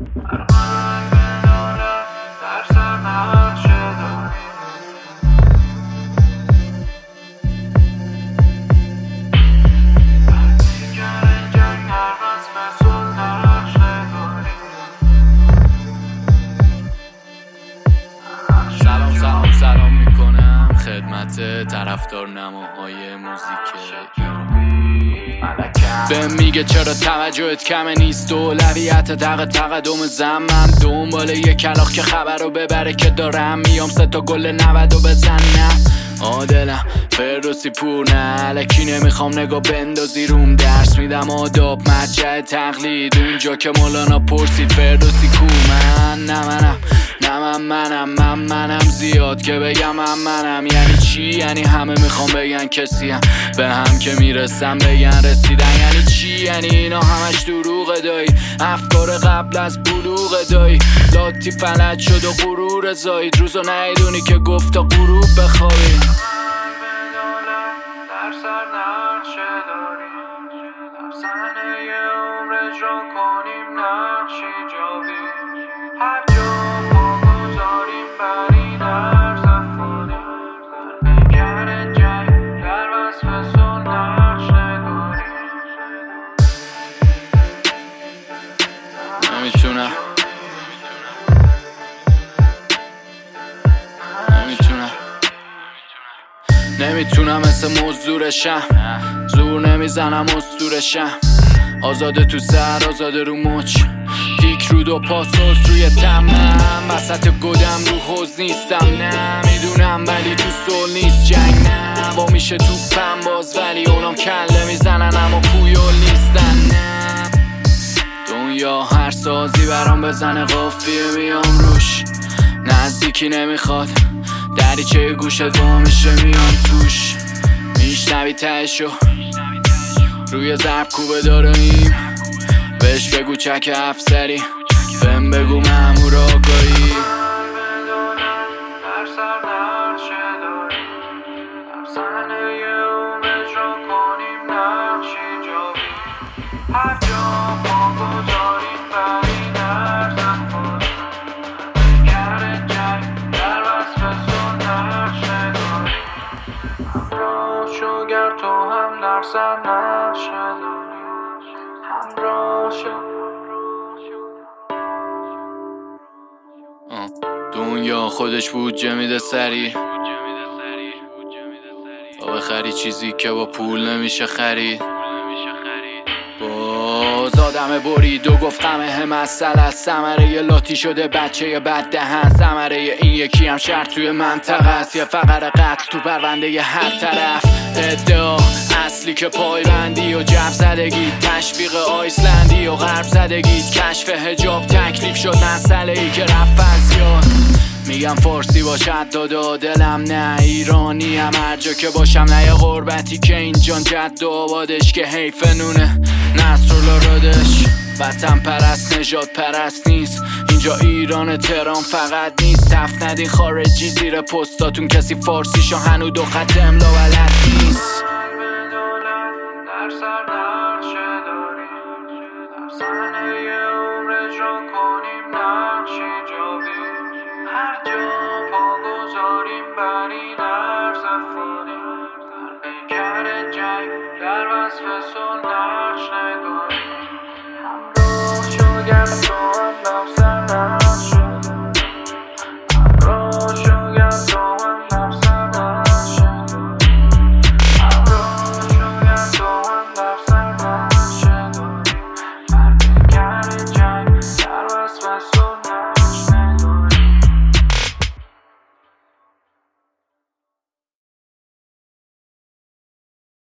سلام میکنم خدمت طرفدار نماهای موزیک به میگه چرا توجهت کمه نیست اولویت تقدم زمم دنبال یه کلاغ که خبر رو ببره که دارم میام 3 تا گل 90 بزنم عادلم فردوسی پور نه الکی نمیخوام نگاه بندازی روم درس میدم آداب مجه تقلید اونجا که مولانا پرسید فردوسی کو من نه منم زیاد که بگم منم یعنی چی؟ یعنی همه میخوام بگن کسیم به هم که میرسم بگن رسیدن یعنی چی؟ یعنی اینا همش دروغ دایی افکار قبل از بلوغ دایی لاتی فلج شد و غرور زاید روزو نیدونی که گفت تا غروب بخوابی در سر نقشه داریم در صحنه عمر اجرا کنیم نقشی جاوی هر جا پا گذاریم بری در زفانی در پیکر جنگ در وصف سن نقش نگاریم نمیتونم مثل مزدورشم زور نمیزنم اسطورشم آزاده تو سر آزاده رو مچ تیک رو دو پاسوس روی تمام وسط گدم رو حوز نیستم نه میدونم ولی تو سول نیست جنگ نه با میشه تو پم باز ولی اونام کله میزنن اما پویول نیستن نه دنیا هر سازی برام بزنه قافیه میام روش نزدیکی نمیخواد دریچه گوشت وا میشه میام توش میشنوی تهشو روی ضرب کوبه داریم بهش بگو چک افسری بهم بگو مأمور آگاهی در سر نقشه داریم در صحنه عمر اجرا کنیم نقشی جاوی هر جا پا گذاریم بری در زفانی پیکر جنگ در وصف سن نقش نگاریم همراه شو گر تو هم در سر نقشه داریم همراه شو دنیا خودش بودجه میده سری با بخری چیزی که با پول نمیشه خرید باز آدم برید و گفت همه مسئله است ثمره ی لاتی شده بچه بد دهن ثمره این یکی هم شهر توی منطقه است یه فقر قتل تو پرونده ی هر طرف ادعا اصلی که پایبندی و جب زدگی تشویق آیسلندی و غرب زدگی کشف حجاب تکلیف شد مسئله ای که رفت از یاد میگم فارسی باشد دادا دلم نه ایرانی هم هر جا که باشم نه یه غربتی که اینجان جد و آبادش که حیف نونه نصرالله رادش وطن پرست نژاد پرست نیست اینجا ایران تهران فقط نیست تف ندین خارجی زیر پستاتون کسی فارسیشو هنو دو خط املا بلد نیست در سر نقشه داریم در صحنه عمر اجرا کنیم نقشی جاوی هر جا پا گذاریم بری در زفانی در پیکر جنگ در وصف سن نقش نگاریم همراه شو گر